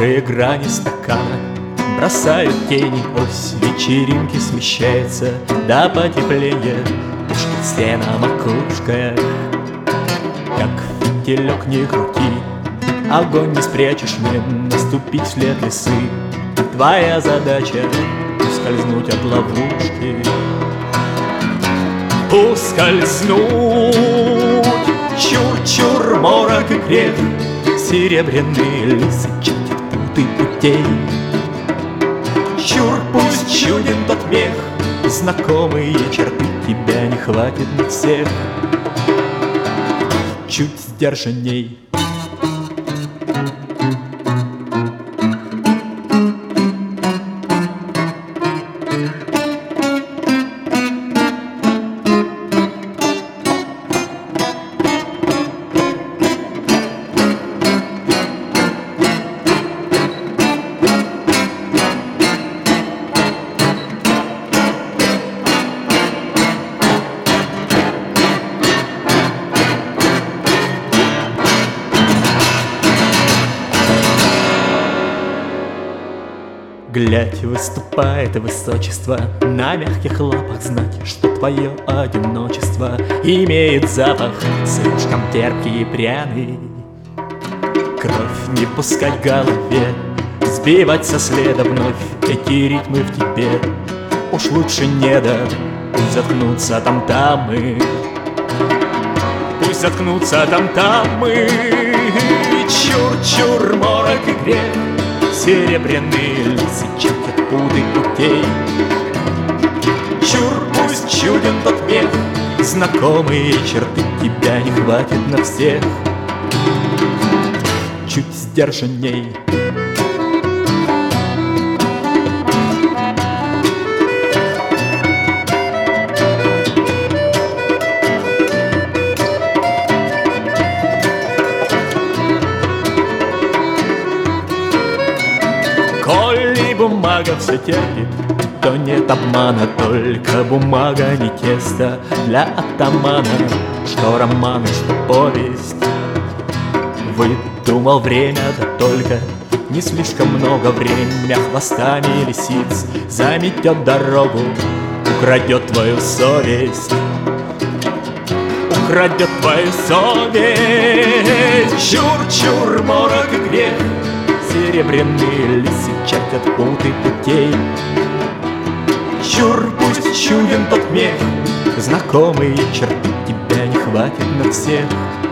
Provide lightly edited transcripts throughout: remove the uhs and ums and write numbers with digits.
Острые грани стакана бросают тени, ось вечеринки смещается до потепления. Пушки все на макушках, как фитилек не крути, огонь не спрячешь, не наступить вслед лисы. Твоя задача — ускользнуть от ловушки, ускользнуть. Чур-чур, морок и грех, серебряные лисы чертят путы путей. Чур, пусть чуден тот мех, знакомые черты, тебя не хватит на всех. Чуть сдержанней. Глядь, выступает высочество, на мягких лапах знать, что твое одиночество имеет запах слишком терпкий и пряный. Кровь не пускать в голове, сбивать со следа вновь эти ритмы в тебе. Уж лучше не дать, пусть заткнутся там-тамы, пусть заткнутся там-тамы. Чур-чур, морок и грех, серебряные лисы чертят путы путей. Чур, пусть чуден тот мех, знакомые черты, тебя не хватит на всех. Чуть сдержанней. Коли бумага все терпит, то нет обмана, только бумага не тесто для атамана. Что роман, что повесть, выдумал время, да только не слишком много. Время хвостами лисиц заметет дорогу, украдет твою совесть, украдет твою совесть. Чур-чур, морок и грех, серебряные лисы чертят путы путей. Чур, пусть чуден тот мех, знакомые черты, тебя не хватит на всех.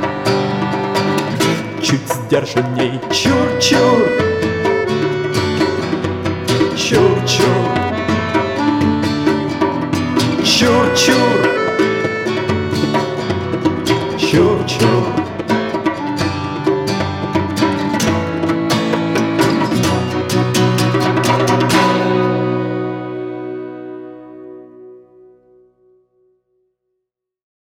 Чуть сдержанней. Чур-чур, чур-чур, чур-чур, чур-чур.